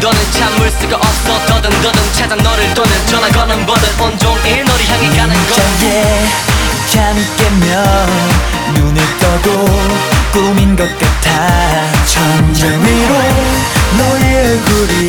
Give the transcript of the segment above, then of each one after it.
너는 참을 수가 없어 더듬더듬 찾아 너를 또는 전화 거는 버릇 온종일 너를 향해 가는 걸 잠에 잠이 깨면 눈을 떠도 꿈인 것 같아 천장 위로 너의 얼굴이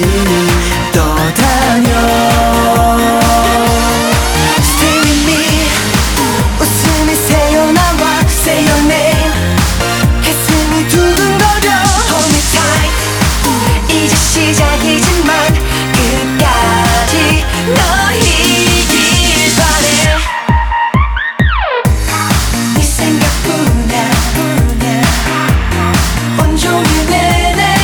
떠다녀 Stay with me 웃음이 새어나와 Say your name 가슴이 두근거려 Hold me tight 이제 시작이지만 끝까지 너이길 바래 네 생각뿐이야 온종일 내내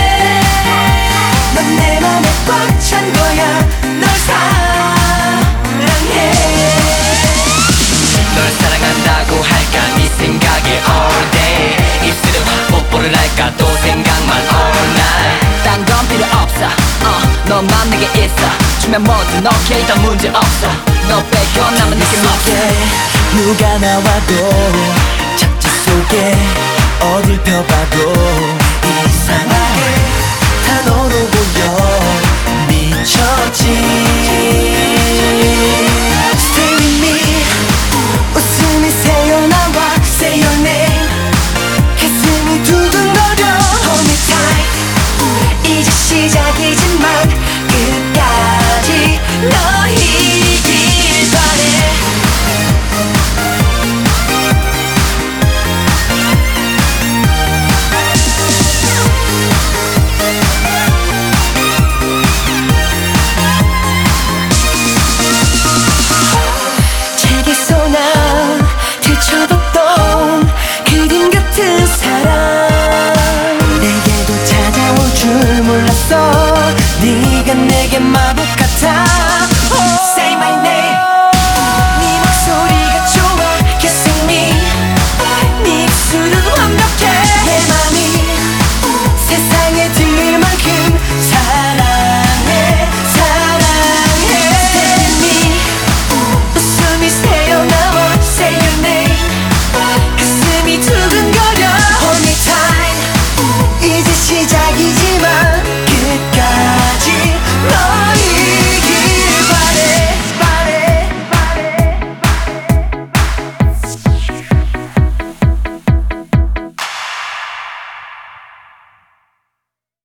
넌 내 맘에 꽉 찬 거야 널 사랑해 널 사랑한다고 할까 네 생각에 all day 입술에 뽀뽀를 할까 또 생각만 all night 딴 건 필요 없어 너만 내게 있어 주면 뭐든 오케이 다 문제 없어 너 빼고 남은 느낌 없어 누가 나와도 착지 속에 어딜 펴봐도 이상하게 다 너로 보여 미쳐지